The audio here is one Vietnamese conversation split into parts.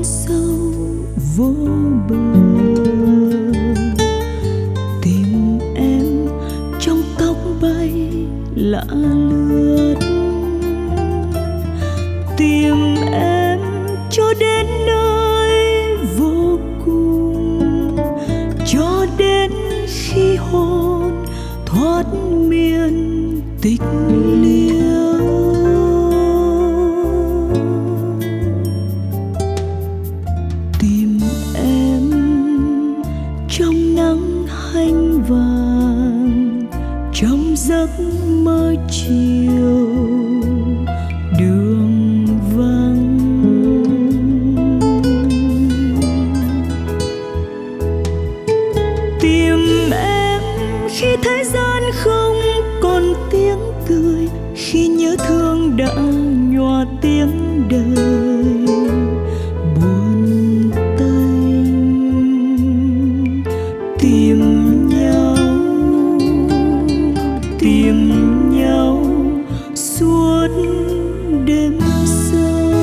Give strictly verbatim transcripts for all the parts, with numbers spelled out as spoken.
sâu vô bờ. Tìm em trong tóc bay lạ lướt, tìm em cho đến nơi vô cùng, cho đến khi hồn thoát miên tịch liêu. Tìm em trong nắng hanh vàng, trong giấc mơ chiều đường vắng. Tìm em khi thế gian không còn tiếng cười, khi nhớ thương đã nhòa tiếng đời buồn tênh. Tìm nhau, tìm nhau suốt đêm sâu.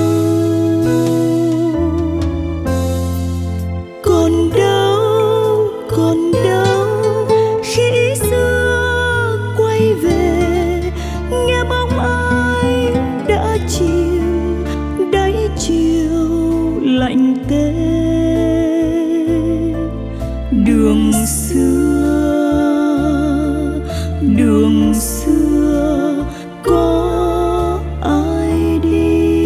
Còn đâu, còn đâu khi ý xưa quay về, nghe bóng ai đã chìm đáy chiều lạnh tê. Đường xưa, đường xưa có ai đi?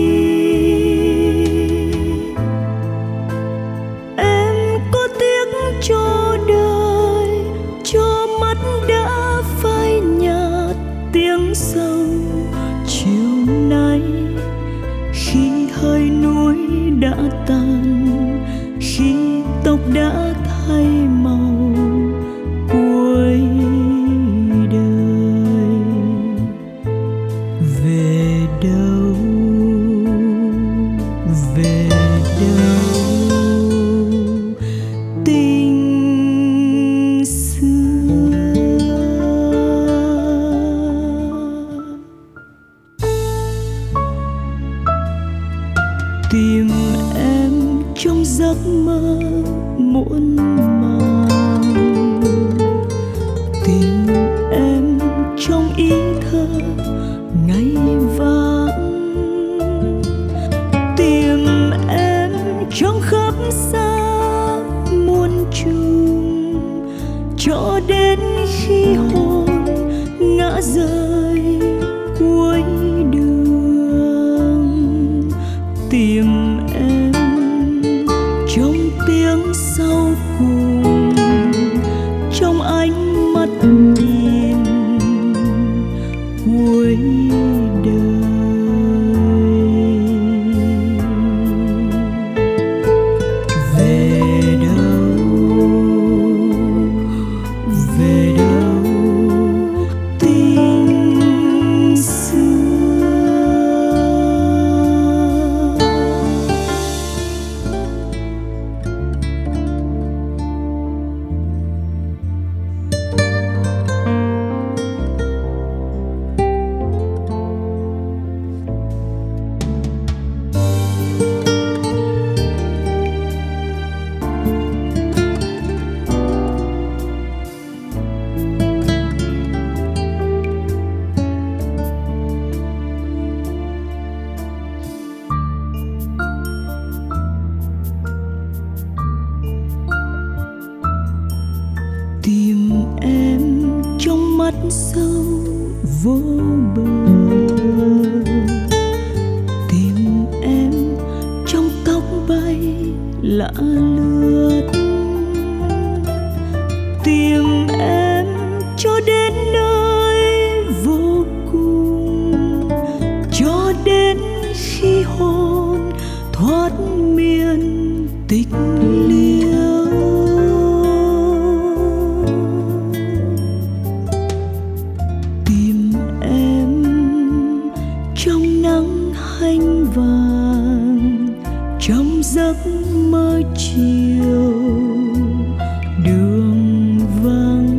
Em có tiếc cho đời, cho mắt đã phai nhạt tiếng sâu chiều nay, khi hơi núi đã tàn, khi tóc đã thay màu cuối đời. Về đâu, về đâu tình xưa? Tìm em trong giấc mơ muộn màng, tìm em trong ý thơ ngày vắng, tìm em trong khắp xa muôn trùng, cho đến khi hồn ngã rơi cuối đường. Tìm em trong tiếng sau cùng, trong ánh mắt nhìn cuối đời. Về đâu, về đâu tình xưa? Tìm em trong mắt sâu vô bờ, tìm em trong tóc bay lạ lướt, tìm em cho đến nơi vô cùng, cho đến khi hồn thoát miên tịch liêu. Tìm em trong nắng hanh vàng, trong giấc mơ chiều đường vắng.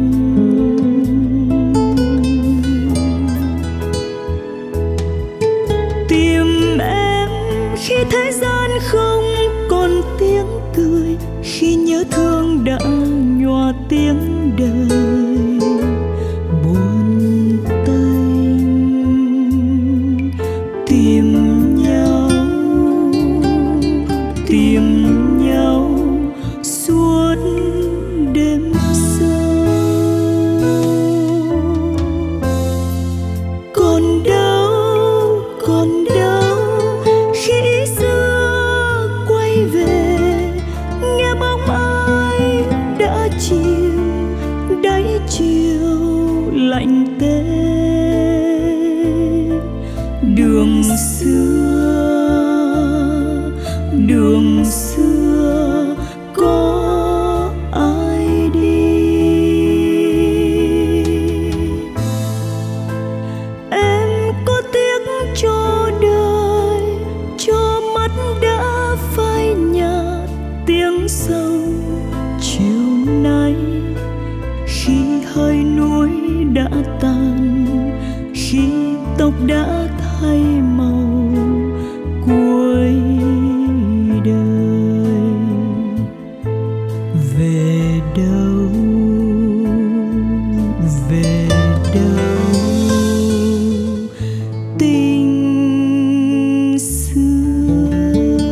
Tìm em khi thế gian không khi nhớ thương đã nhòa tiếng đời buồn tênh. Tìm nhau, tìm nhau suốt đêm sâu. Còn đâu, còn đâu khi xưa quay về, nghe bóng ai đã chiều đáy chiều lạnh tê. Đường xưa, đường xưa có ai đi? Em có tiếc cho đời, cho mắt đã phai nhạt tiếng sâu chiều nay, khi hơi núi đã tàn, khi tóc đã thay màu cuối đời. Về đâu, về đâu tình xưa?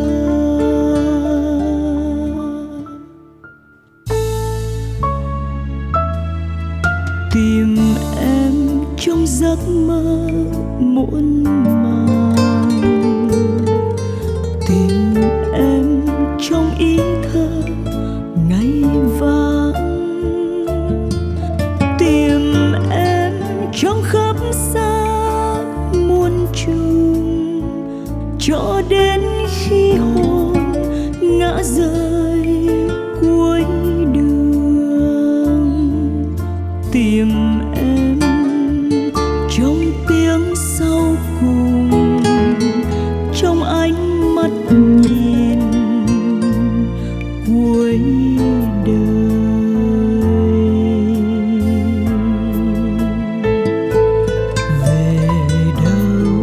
Tìm em trong giấc mơ muộn màng, tìm em trong ý thơ ngày vàng, tìm em trong khắp xa muôn trùng, cho đến khi hồn ngã rơi cuối đường. Tìm em trong tiếng sau cùng, trong ánh mắt nhìn cuối đời. Về đâu,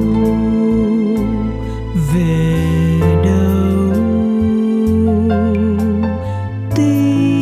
về đâu tình